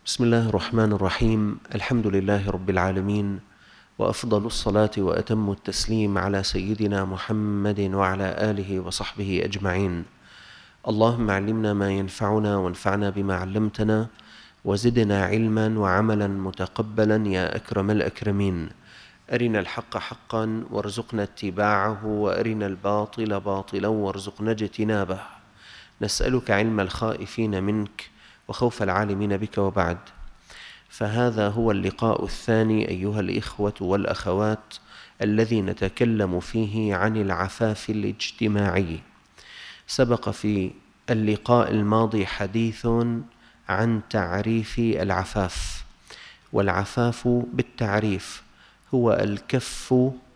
بسم الله الرحمن الرحيم. الحمد لله رب العالمين، وأفضل الصلاة وأتم التسليم على سيدنا محمد وعلى آله وصحبه أجمعين. اللهم علمنا ما ينفعنا وانفعنا بما علمتنا، وزدنا علما وعملا متقبلا يا أكرم الأكرمين. أرنا الحق حقا وارزقنا اتباعه، وأرنا الباطل باطلا وارزقنا اجتنابه. نسألك علم الخائفين منك وخوف العالمين بك، وبعد. فهذا هو اللقاء الثاني أيها الإخوة والأخوات، الذي نتكلم فيه عن العفاف الاجتماعي. سبق في اللقاء الماضي حديث عن تعريف العفاف، والعفاف بالتعريف هو الكف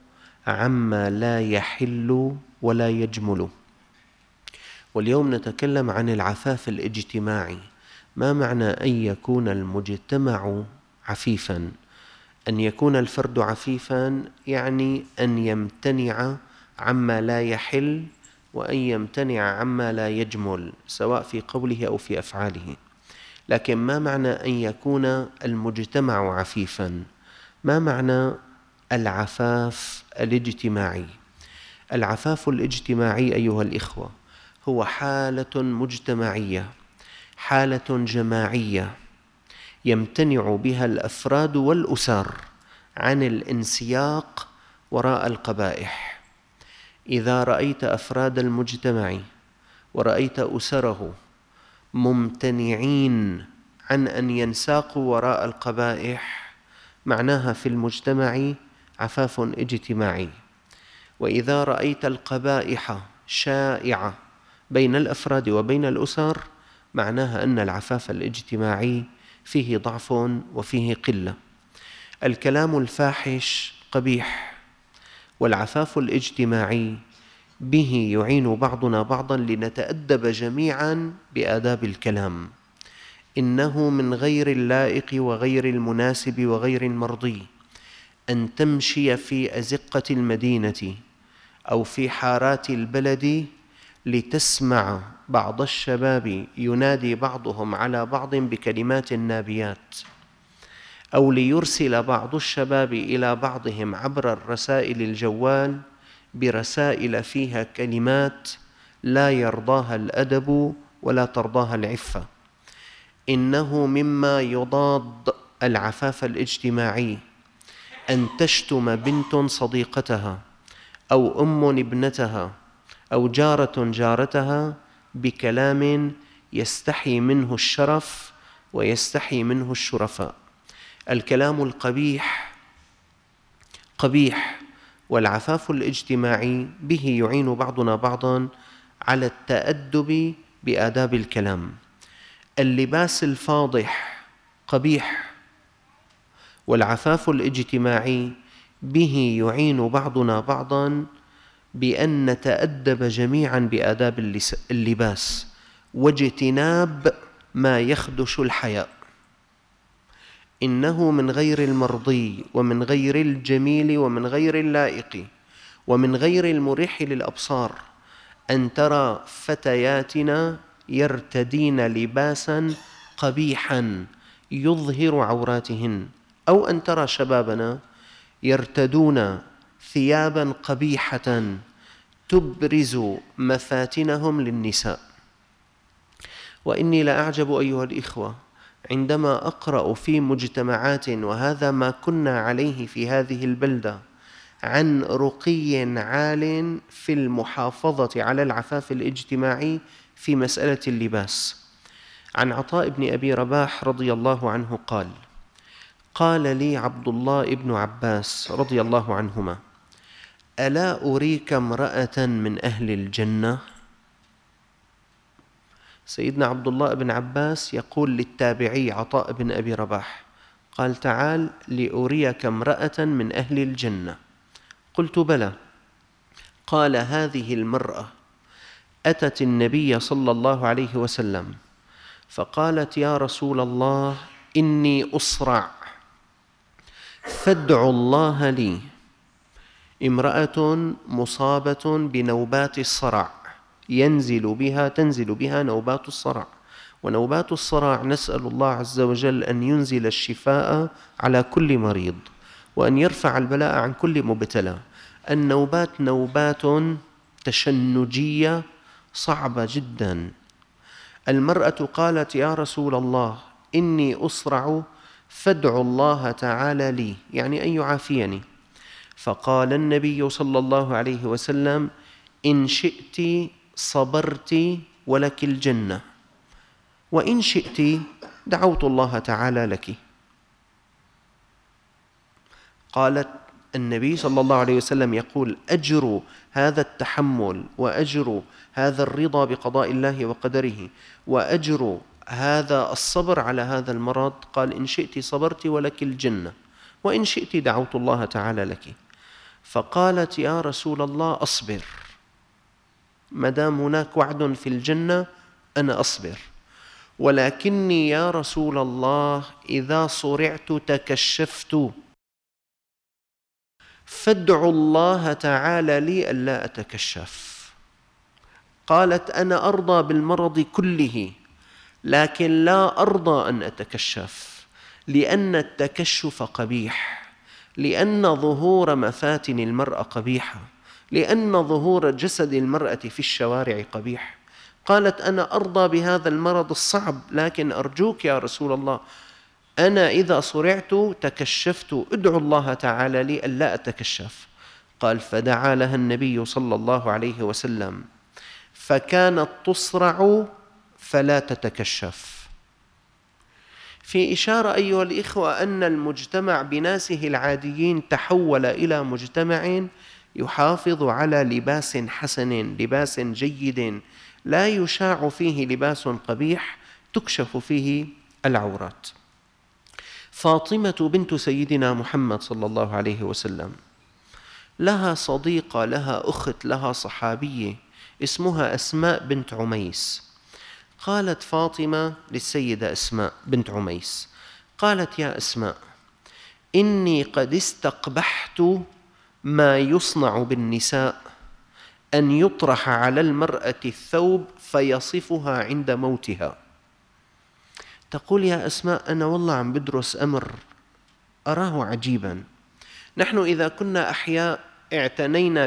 عما لا يحل ولا يجمل. واليوم نتكلم عن العفاف الاجتماعي. ما معنى أن يكون المجتمع عفيفاً؟ أن يكون الفرد عفيفاً يعني أن يمتنع عما لا يحل، وأن يمتنع عما لا يجمل، سواء في قوله أو في أفعاله. لكن ما معنى أن يكون المجتمع عفيفاً؟ ما معنى العفاف الاجتماعي؟ العفاف الاجتماعي أيها الإخوة هو حالة مجتمعية، حالة جماعية يمتنع بها الأفراد والأسر عن الانسياق وراء القبائح. إذا رأيت أفراد المجتمع ورأيت أسره ممتنعين عن أن ينساقوا وراء القبائح، معناها في المجتمع عفاف اجتماعي. وإذا رأيت القبائح شائعة بين الأفراد وبين الأسر، معناها أن العفاف الاجتماعي فيه ضعف وفيه قلة. الكلام الفاحش قبيح، والعفاف الاجتماعي به يعين بعضنا بعضا لنتأدب جميعا بآداب الكلام. إنه من غير اللائق وغير المناسب وغير المرضي أن تمشي في أزقة المدينة أو في حارات البلد لتسمع بعض الشباب ينادي بعضهم على بعض بكلمات نابيات، أو ليرسل بعض الشباب إلى بعضهم عبر الرسائل الجوال برسائل فيها كلمات لا يرضاها الأدب ولا ترضاها العفة. إنه مما يضاد العفاف الاجتماعي أن تشتم بنت صديقتها، أو أم ابنتها، أو جارة جارتها بكلام يستحي منه الشرف ويستحي منه الشرفاء. الكلام القبيح قبيح، والعفاف الاجتماعي به يعين بعضنا بعضا على التأدب بآداب الكلام. اللباس الفاضح قبيح، والعفاف الاجتماعي به يعين بعضنا بعضا بأن نتأدب جميعا بآداب اللباس واجتناب ما يخدش الحياء. إنه من غير المرضي ومن غير الجميل ومن غير اللائق ومن غير المريح للأبصار أن ترى فتياتنا يرتدين لباسا قبيحا يظهر عوراتهن، أو أن ترى شبابنا يرتدون ثيابا قبيحة تبرز مفاتنهم للنساء. وإني لأعجب أيها الإخوة عندما أقرأ في مجتمعات، وهذا ما كنا عليه في هذه البلدة، عن رقي عال في المحافظة على العفاف الاجتماعي في مسألة اللباس. عن عطاء بن أبي رباح رضي الله عنه قال: قال لي عبد الله بن عباس رضي الله عنهما: ألا أريك امرأة من أهل الجنة؟ سيدنا عبد الله بن عباس يقول للتابعي عطاء بن أبي رباح، قال: تعال لأريك امرأة من أهل الجنة. قلت: بلى. قال: هذه المرأة أتت النبي صلى الله عليه وسلم فقالت: يا رسول الله، إني أصرع فادع الله لي. امرأة مصابة بنوبات الصرع تنزل بها نوبات الصرع، ونوبات الصرع نسأل الله عز وجل أن ينزل الشفاء على كل مريض وأن يرفع البلاء عن كل مبتلى. النوبات نوبات تشنجية صعبة جدا. المرأة قالت: يا رسول الله، إني أصرع فادعوا الله تعالى لي، يعني أن يعافيني. فقال النبي صلى الله عليه وسلم: إن شئت صبرت ولك الجنة، وإن شئت دعوت الله تعالى لك. قالت النبي صلى الله عليه وسلم يقول: أجر هذا التحمل، وأجر هذا الرضا بقضاء الله وقدره، وأجر هذا الصبر على هذا المرض. قال: إن شئت صبرت ولك الجنة، وإن شئت دعوت الله تعالى لك. فقالت: يا رسول الله، أصبر، ما دام هناك وعد في الجنة أنا أصبر، ولكني يا رسول الله إذا صرعت تكشفت، فادعوا الله تعالى لي ألا أتكشف. قالت: أنا أرضى بالمرض كله، لكن لا أرضى أن أتكشف، لأن التكشف قبيح، لأن ظهور مفاتن المرأة قبيحة، لأن ظهور جسد المرأة في الشوارع قبيح. قالت: أنا أرضى بهذا المرض الصعب، لكن أرجوك يا رسول الله، أنا إذا صرعت تكشفت، ادعو الله تعالى لي ألا أتكشف. قال: فدعا لها النبي صلى الله عليه وسلم، فكانت تصرع فلا تتكشف. في إشارة أيها الإخوة أن المجتمع بناسه العاديين تحول إلى مجتمع يحافظ على لباس حسن، لباس جيد، لا يشاع فيه لباس قبيح تكشف فيه العورات. فاطمة بنت سيدنا محمد صلى الله عليه وسلم لها صديقة، لها أخت، لها صحابية اسمها أسماء بنت عميس. قالت فاطمة للسيدة أسماء بنت عميس، قالت: يا أسماء، إني قد استقبحت ما يصنع بالنساء، أن يطرح على المرأة الثوب فيصفها عند موتها. تقول: يا أسماء، أنا والله عم بدرس أمر أراه عجيبا. نحن إذا كنا أحياء اعتنينا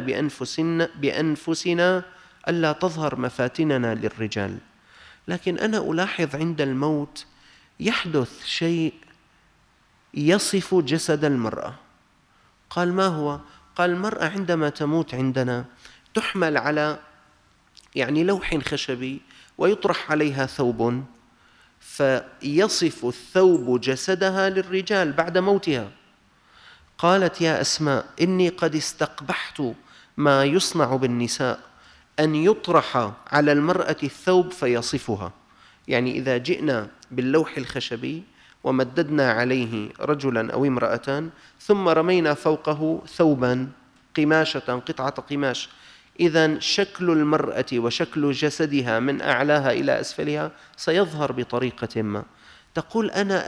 بأنفسنا ألا تظهر مفاتننا للرجال، لكن أنا ألاحظ عند الموت يحدث شيء يصف جسد المرأة. قال: ما هو؟ قال: المرأة عندما تموت عندنا تحمل على لوح خشبي ويطرح عليها ثوب، فيصف الثوب جسدها للرجال بعد موتها. قالت: يا أسماء، إني قد استقبحت ما يصنع بالنساء، أن يطرح على المرأة الثوب فيصفها. إذا جئنا باللوح الخشبي ومددنا عليه رجلا أو امرأة ثم رمينا فوقه ثوبا، قماشة، قطعة قماش، إذن شكل المرأة وشكل جسدها من أعلاها إلى أسفلها سيظهر بطريقة ما. تقول: أنا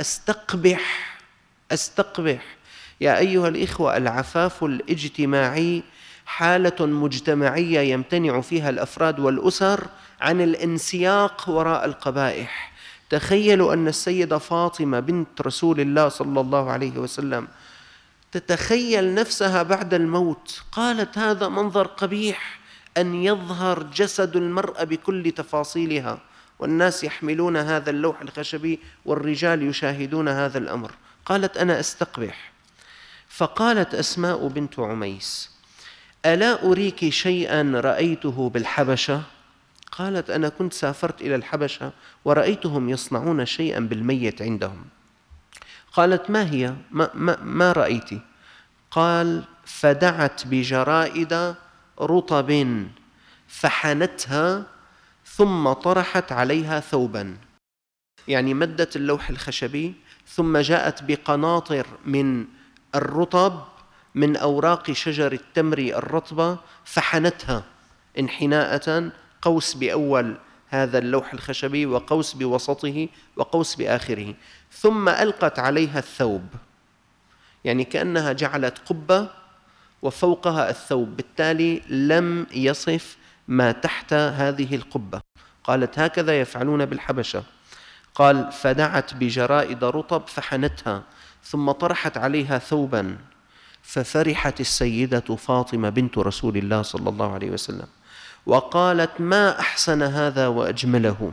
أستقبح. يا أيها الإخوة، العفاف الاجتماعي حالة مجتمعية يمتنع فيها الأفراد والأسر عن الانسياق وراء القبائح. تخيلوا أن السيدة فاطمة بنت رسول الله صلى الله عليه وسلم تتخيل نفسها بعد الموت. قالت: هذا منظر قبيح أن يظهر جسد المرأة بكل تفاصيلها، والناس يحملون هذا اللوح الخشبي والرجال يشاهدون هذا الأمر. قالت: أنا أستقبح. فقالت أسماء بنت عميس: ألا أريك شيئا رأيته بالحبشة؟ قالت: أنا كنت سافرت إلى الحبشة ورأيتهم يصنعون شيئا بالميت عندهم. قالت: ما هي؟ ما رأيت؟ قال: فدعت بجرائد رطب فحنتها ثم طرحت عليها ثوبا. مدت اللوح الخشبي ثم جاءت بقناطر من الرطب من أوراق شجر التمر الرطبة فحنتها انحناءة، قوس بأول هذا اللوح الخشبي وقوس بوسطه وقوس بآخره، ثم ألقت عليها الثوب، كأنها جعلت قبة وفوقها الثوب، بالتالي لم يصف ما تحت هذه القبة. قالت: هكذا يفعلون بالحبشة. قال: فدعت بجرائد رطب فحنتها ثم طرحت عليها ثوبا، ففرحت السيدة فاطمة بنت رسول الله صلى الله عليه وسلم وقالت: ما أحسن هذا وأجمله،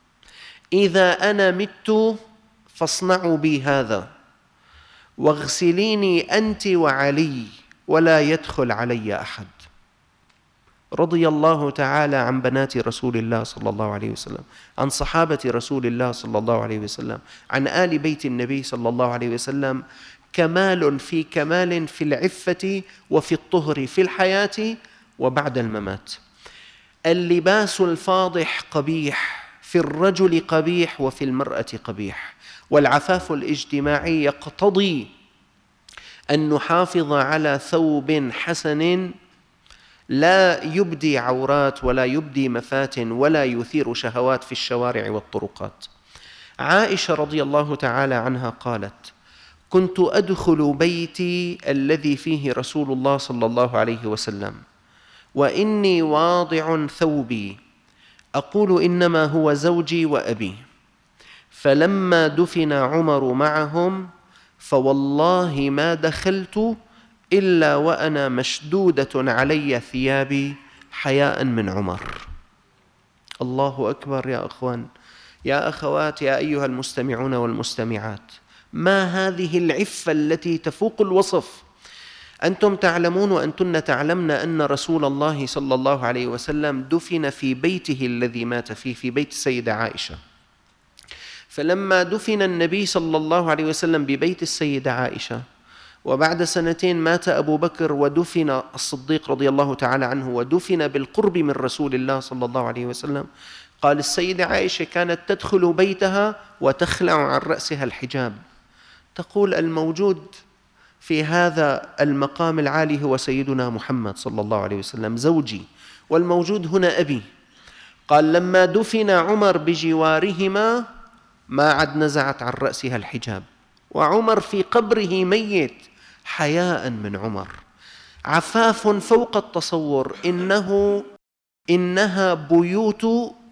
إذا أنا مت فاصنعوا بي هذا، واغسليني أنت وعلي ولا يدخل علي أحد. رضي الله تعالى عن بنات رسول الله صلى الله عليه وسلم، عن صحابة رسول الله صلى الله عليه وسلم، عن آل بيت النبي صلى الله عليه وسلم. كمال في العفة وفي الطهر في الحياة وبعد الممات. اللباس الفاضح قبيح، في الرجل قبيح وفي المرأة قبيح. والعفاف الاجتماعي يقتضي أن نحافظ على ثوب حسن لا يبدي عورات ولا يبدي مفاتن ولا يثير شهوات في الشوارع والطرقات. عائشة رضي الله تعالى عنها قالت: كنت أدخل بيتي الذي فيه رسول الله صلى الله عليه وسلم وإني واضع ثوبي، أقول: إنما هو زوجي وأبي. فلما دفن عمر معهم فوالله ما دخلت إلا وأنا مشدودة علي ثيابي حياء من عمر. الله أكبر يا أخوان، يا أخوات، يا أيها المستمعون والمستمعات، ما هذه العفة التي تفوق الوصف؟ أنتم تعلمون وأنتن تعلمن أن رسول الله صلى الله عليه وسلم دفن في بيته الذي مات فيه، في بيت السيدة عائشة. فلما دفن النبي صلى الله عليه وسلم ببيت السيدة عائشة، وبعد سنتين مات أبو بكر ودفن الصديق رضي الله تعالى عنه ودفن بالقرب من رسول الله صلى الله عليه وسلم، قال: السيدة عائشة كانت تدخل بيتها وتخلع عن رأسها الحجاب، تقول: الموجود في هذا المقام العالي هو سيدنا محمد صلى الله عليه وسلم زوجي، والموجود هنا أبي. قال: لما دفن عمر بجوارهما ما عد نزعت عن رأسها الحجاب، وعمر في قبره ميت، حياء من عمر. عفاف فوق التصور. إنها بيوت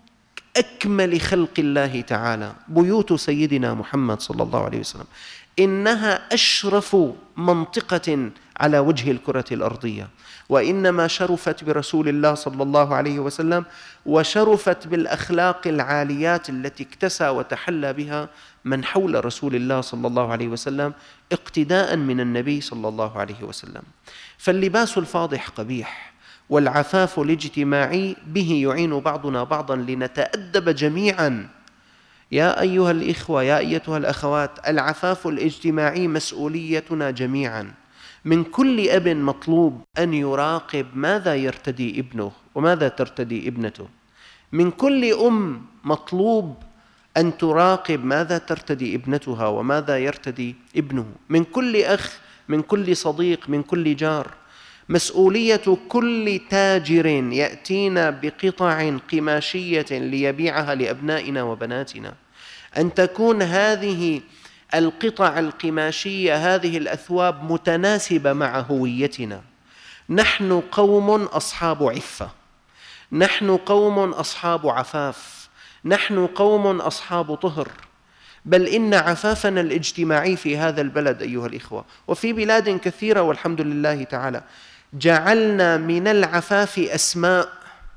أكمل خلق الله تعالى، بيوت سيدنا محمد صلى الله عليه وسلم. إنها أشرف منطقة على وجه الكرة الأرضية، وإنما شرفت برسول الله صلى الله عليه وسلم، وشرفت بالأخلاق العاليات التي اكتسى وتحلى بها من حول رسول الله صلى الله عليه وسلم اقتداء من النبي صلى الله عليه وسلم. فاللباس الفاضح قبيح، والعفاف الاجتماعي به يعين بعضنا بعضا لنتأدب جميعا. يا أيها الإخوة، يا أيتها الأخوات، العفاف الاجتماعي مسؤوليتنا جميعا. من كل أب مطلوب أن يراقب ماذا يرتدي ابنه وماذا ترتدي ابنته. من كل أم مطلوب أن تراقب ماذا ترتدي ابنتها وماذا يرتدي ابنه. من كل أخ، من كل صديق، من كل جار. مسؤولية كل تاجر يأتينا بقطع قماشية ليبيعها لأبنائنا وبناتنا أن تكون هذه القطع القماشية، هذه الأثواب متناسبة مع هويتنا. نحن قوم أصحاب عفة، نحن قوم أصحاب عفاف، نحن قوم أصحاب طهر. بل إن عفافنا الاجتماعي في هذا البلد أيها الإخوة وفي بلاد كثيرة والحمد لله تعالى جعلنا من العفاف أسماء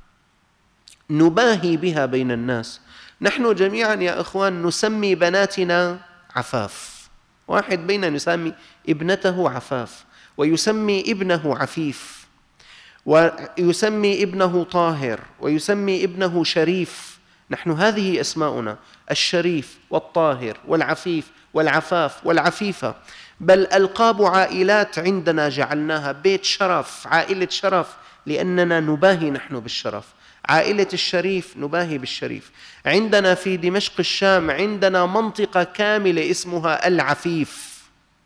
نباهي بها بين الناس. نحن جميعا يا أخوان نسمي بناتنا عفاف. واحد بيننا يسمي ابنته عفاف، ويسمي ابنه عفيف، ويسمي ابنه طاهر، ويسمي ابنه شريف. نحن هذه أسماؤنا: الشريف والطاهر والعفيف والعفاف والعفيفة. بل ألقاب عائلات عندنا جعلناها بيت شرف، عائلة شرف، لأننا نباهي نحن بالشرف. عائلة الشريف نباهي بالشريف. عندنا في دمشق الشام عندنا منطقة كاملة اسمها العفيف،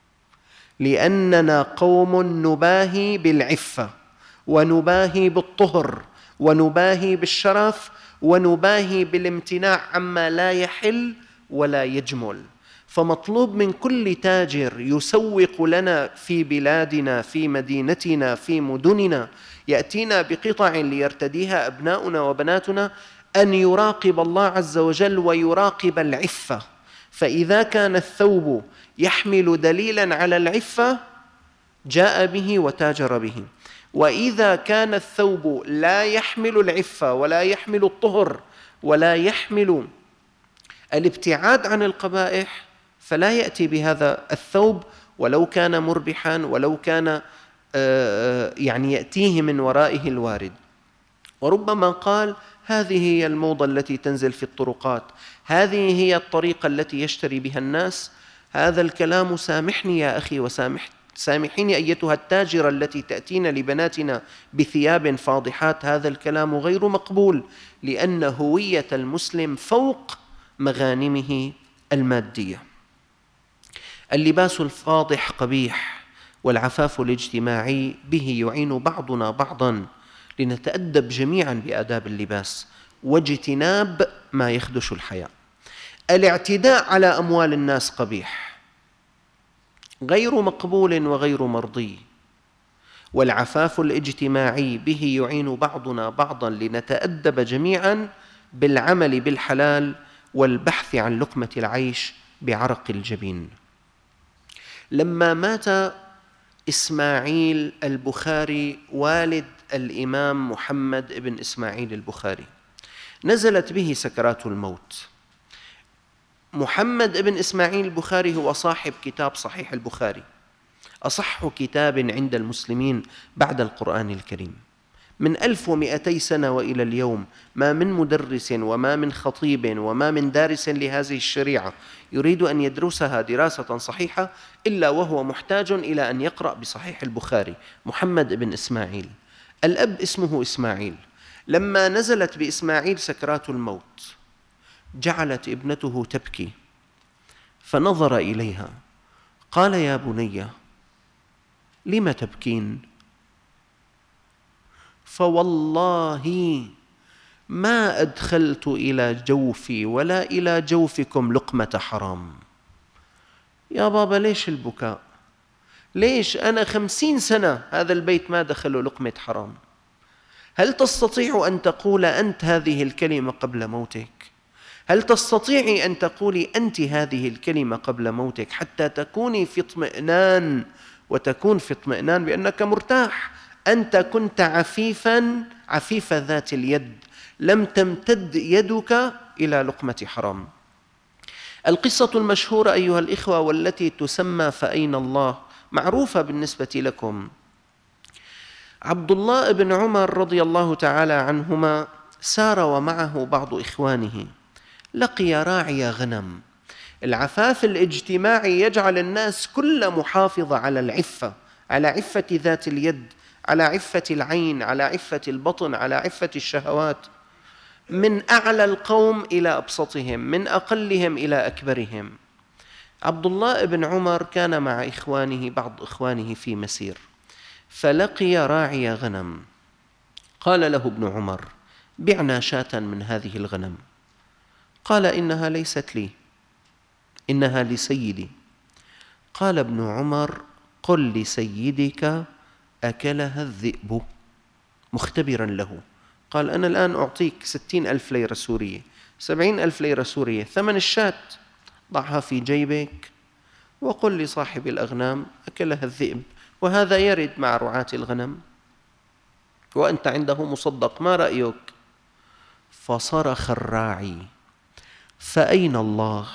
لأننا قوم نباهي بالعفة ونباهي بالطهر ونباهي بالشرف ونباهي بالامتناع عما لا يحل ولا يجمل. فمطلوب من كل تاجر يسوق لنا في بلادنا، في مدينتنا، في مدننا، يأتينا بقطع ليرتديها أبناؤنا وبناتنا، أن يراقب الله عز وجل ويراقب العفة، فإذا كان الثوب يحمل دليلا على العفة جاء به وتاجر به، وإذا كان الثوب لا يحمل العفة ولا يحمل الطهر ولا يحمل الابتعاد عن القبائح فلا يأتي بهذا الثوب ولو كان مربحا، ولو كان يعني يأتيه من ورائه الوارد. وربما قال هذه هي الموضة التي تنزل في الطرقات، هذه هي الطريقة التي يشتري بها الناس. هذا الكلام سامحني يا أخي سامحيني أيتها التاجرة التي تأتين لبناتنا بثياب فاضحات، هذا الكلام غير مقبول، لأن هوية المسلم فوق مغانمه المادية. اللباس الفاضح قبيح، والعفاف الاجتماعي به يعين بعضنا بعضا لنتأدب جميعا بآداب اللباس واجتناب ما يخدش الحياء. الاعتداء على أموال الناس قبيح، غير مقبول وغير مرضي، والعفاف الاجتماعي به يعين بعضنا بعضا لنتأدب جميعا بالعمل بالحلال والبحث عن لقمة العيش بعرق الجبين. لما مات إسماعيل البخاري والد الإمام محمد بن إسماعيل البخاري، نزلت به سكرات الموت. محمد بن إسماعيل البخاري هو صاحب كتاب صحيح البخاري، أصح كتاب عند المسلمين بعد القرآن الكريم. من 1200 سنة وإلى اليوم ما من مدرس وما من خطيب وما من دارس لهذه الشريعة يريد أن يدرسها دراسة صحيحة إلا وهو محتاج إلى أن يقرأ بصحيح البخاري. محمد بن إسماعيل، الأب اسمه إسماعيل. لما نزلت بإسماعيل سكرات الموت جعلت ابنته تبكي، فنظر إليها قال يا بني لم تبكين؟ فوالله ما أدخلت إلى جوفي ولا إلى جوفكم لقمة حرام. يا بابا ليش البكاء؟ ليش أنا 50 سنة هذا البيت ما دخلوا لقمة حرام؟ هل تستطيع أن تقول أنت هذه الكلمة قبل موتك؟ هل تستطيعي أن تقولي أنت هذه الكلمة قبل موتك حتى تكوني في اطمئنان وتكون في اطمئنان بأنك مرتاح؟ أنت كنت عفيف ذات اليد، لم تمتد يدك إلى لقمة حرام. القصة المشهورة أيها الإخوة والتي تسمى فأين الله معروفة بالنسبة لكم. عبد الله بن عمر رضي الله تعالى عنهما سار ومعه بعض إخوانه، لقي راعي غنم. العفاف الاجتماعي يجعل الناس كل محافظة على العفة، على عفة ذات اليد، على عفة العين، على عفة البطن، على عفة الشهوات، من أعلى القوم إلى أبسطهم، من أقلهم إلى أكبرهم. عبد الله بن عمر كان مع إخوانه، بعض إخوانه في مسير، فلقي راعي غنم. قال له ابن عمر بعنا شاة من هذه الغنم. قال إنها ليست لي، إنها لسيدي. قال ابن عمر قل لسيدك أكلها الذئب، مختبرا له. قال أنا الآن أعطيك 60,000 ليرة سورية، 70,000 ليرة سورية ثمن الشاة، ضعها في جيبك وقل لصاحب الأغنام أكلها الذئب، وهذا يرد مع رعاة الغنم وأنت عنده مصدق، ما رأيك؟ فصرخ الراعي فأين الله؟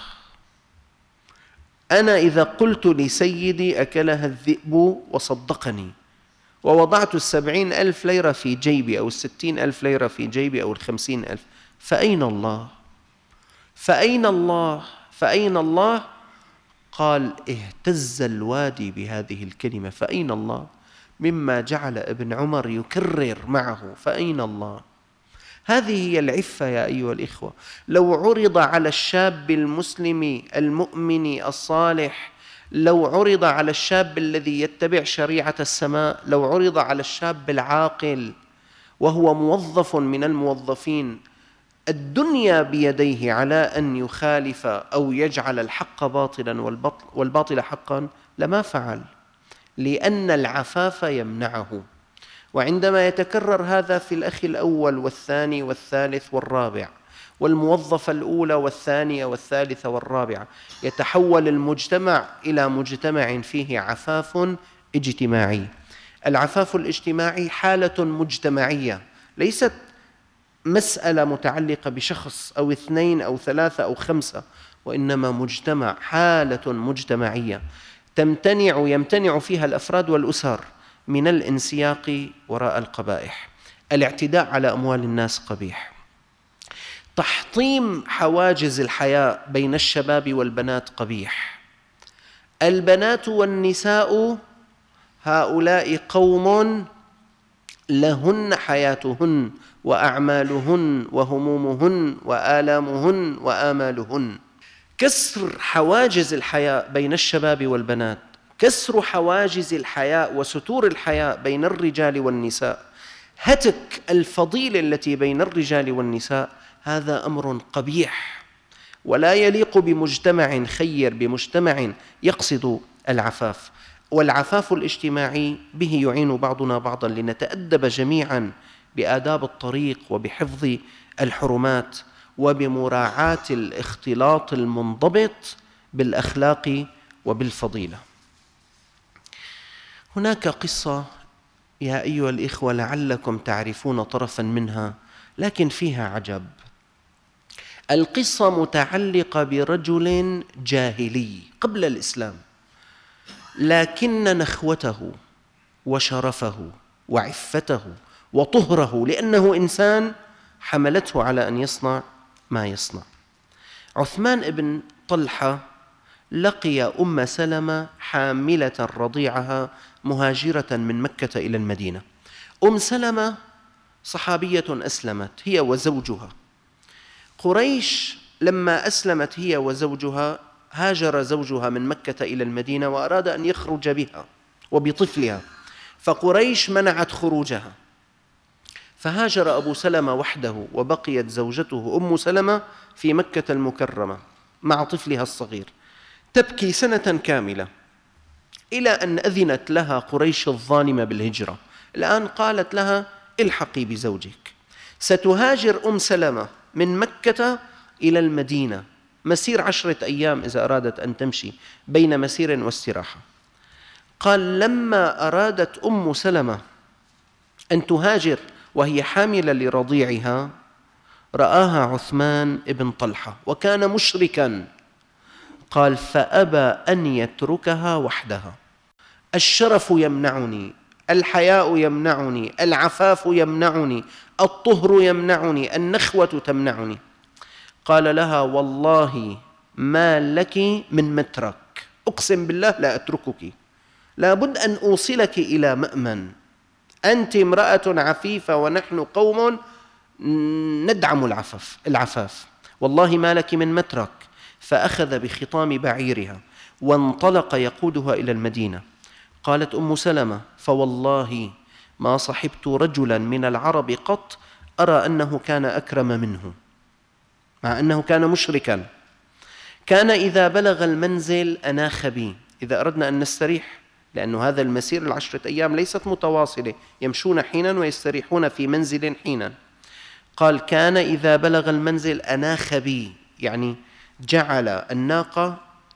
أنا إذا قلت لسيدي أكلها الذئب وصدقني ووضعت 70,000 ليرة في جيبي أو 60,000 ليرة في جيبي أو 50,000، فأين الله؟ فأين الله؟ فأين الله؟ قال اهتز الوادي بهذه الكلمة فأين الله، مما جعل ابن عمر يكرر معه فأين الله. هذه هي العفة يا أيها الإخوة. لو عرض على الشاب المسلم المؤمن الصالح، لو عرض على الشاب الذي يتبع شريعة السماء، لو عرض على الشاب العاقل وهو موظف من الموظفين الدنيا بيديه على أن يخالف أو يجعل الحق باطلا والباطل حقا لما فعل، لأن العفاف يمنعه. وعندما يتكرر هذا في الأخ الأول والثاني والثالث والرابع والموظفة الأولى والثانية والثالثة والرابعة، يتحول المجتمع إلى مجتمع فيه عفاف اجتماعي. العفاف الاجتماعي حالة مجتمعية، ليست مسألة متعلقة بشخص أو اثنين أو ثلاثة أو خمسة، وإنما مجتمع، حالة مجتمعية يمتنع فيها الأفراد والأسر من الانسياق وراء القبائح. الاعتداء على أموال الناس قبيح. تحطيم حواجز الحياء بين الشباب والبنات قبيح. البنات والنساء هؤلاء قوم لهن حياتهن وأعمالهن وهمومهن وآلامهن وآمالهن. كسر حواجز الحياء بين الشباب والبنات، كسر حواجز الحياء وستور الحياء بين الرجال والنساء، هتك الفضيلة التي بين الرجال والنساء، هذا أمر قبيح ولا يليق بمجتمع خير، بمجتمع يقصد العفاف. والعفاف الاجتماعي به يعين بعضنا بعضا لنتأدب جميعا بآداب الطريق وبحفظ الحرمات وبمراعاة الاختلاط المنضبط بالأخلاق وبالفضيلة. هناك قصة يا أيها الإخوة لعلكم تعرفون طرفا منها، لكن فيها عجب. القصة متعلقة برجل جاهلي قبل الإسلام، لكن نخوته وشرفه وعفته وطهره لأنه إنسان حملته على أن يصنع ما يصنع. عثمان بن طلحة لقي أم سلمة حاملة رضيعها مهاجرة من مكة إلى المدينة. أم سلمة صحابية أسلمت هي وزوجها. قريش لما أسلمت هي وزوجها هاجر زوجها من مكة إلى المدينة وأراد أن يخرج بها وبطفلها، فقريش منعت خروجها، فهاجر أبو سلمة وحده وبقيت زوجته أم سلمة في مكة المكرمة مع طفلها الصغير تبكي سنة كاملة، إلى أن أذنت لها قريش الظالمة بالهجرة. الآن قالت لها الحقي بزوجك. ستهاجر أم سلمة من مكة إلى المدينة مسير 10 أيام إذا أرادت أن تمشي بين مسير واستراحة. قال لما أرادت أم سلمة أن تهاجر وهي حاملة لرضيعها رآها عثمان بن طلحة وكان مشركاً، قال فأبى أن يتركها وحدها. الشرف يمنعني، الحياء يمنعني، العفاف يمنعني، الطهر يمنعني، النخوة تمنعني. قال لها والله ما لك من مترك، أقسم بالله لا أتركك، لابد أن أوصلك إلى مأمن، أنت امرأة عفيفة ونحن قوم ندعم العفاف، والله ما لك من مترك. فأخذ بخطام بعيرها وانطلق يقودها إلى المدينة. قالت أم سلمة فوالله ما صحبت رجلا من العرب قط أرى أنه كان أكرم منه، مع أنه كان مشركا. كان إذا بلغ المنزل أناخ بي، إذا أردنا أن نستريح، لأن هذا المسير 10 أيام ليست متواصلة، يمشون حينا ويستريحون في منزل حينا. قال كان إذا بلغ المنزل أناخ بي، يعني جعل الناقة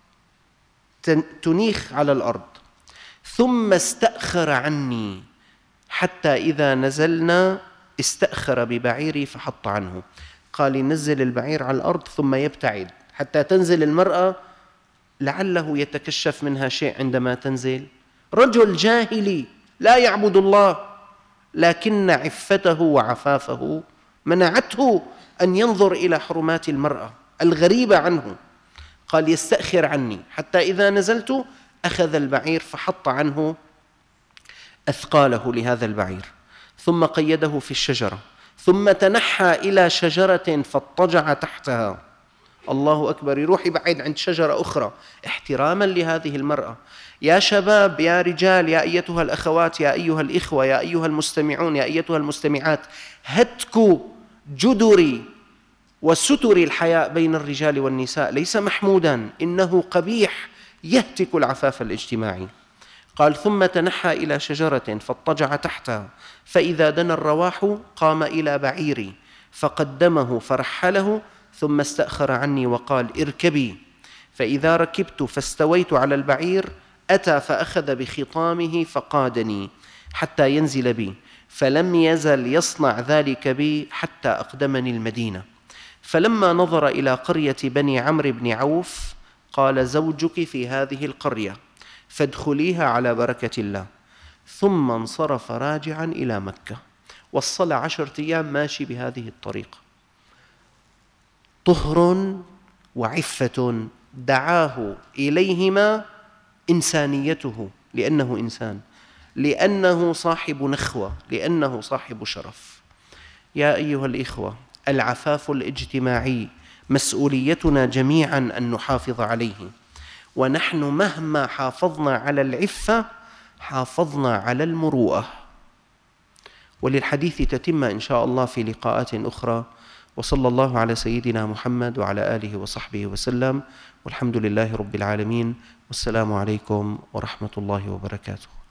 تنيخ على الأرض، ثم استأخر عني حتى إذا نزلنا استأخر ببعيري فحط عنه. قال ينزل البعير على الأرض ثم يبتعد حتى تنزل المرأة لعله يتكشف منها شيء عندما تنزل. رجل جاهلي لا يعبد الله، لكن عفته وعفافه منعته أن ينظر إلى حرمات المرأة الغريبة عنه. قال يستأخر عني حتى إذا نزلت أخذ البعير فحط عنه أثقاله لهذا البعير، ثم قيده في الشجرة، ثم تنحى إلى شجرة فاضطجع تحتها. الله أكبر، يروح يبعد عند شجرة أخرى احتراما لهذه المرأة. يا شباب، يا رجال، يا أيتها الأخوات، يا أيها الإخوة، يا أيها المستمعون، يا أيتها المستمعات، هتك جدر وستر الحياء بين الرجال والنساء ليس محمودا، إنه قبيح يهتك العفاف الاجتماعي. قال ثم تنحى إلى شجرة فاضطجع تحتها، فإذا دنا الرواح قام إلى بعيري فقدمه فرحله، ثم استأخر عني وقال: اركبي. فإذا ركبت فاستويت على البعير أتى فأخذ بخطامه فقادني حتى ينزل بي، فلم يزل يصنع ذلك بي حتى أقدمني المدينة. فلما نظر إلى قرية بني عمرو بن عوف قال: زوجك في هذه القرية فادخليها على بركة الله. ثم انصرف راجعا إلى مكة، وصل 10 أيام ماشي بهذه الطريقة. طهر وعفة دعاه إليهما إنسانيته، لأنه إنسان، لأنه صاحب نخوة، لأنه صاحب شرف. يا أيها الإخوة، العفاف الاجتماعي مسؤوليتنا جميعا أن نحافظ عليه، ونحن مهما حافظنا على العفة حافظنا على المروءة. وللحديث تتمة إن شاء الله في لقاءات أخرى. وصلى الله على سيدنا محمد وعلى آله وصحبه وسلم، والحمد لله رب العالمين، والسلام عليكم ورحمة الله وبركاته.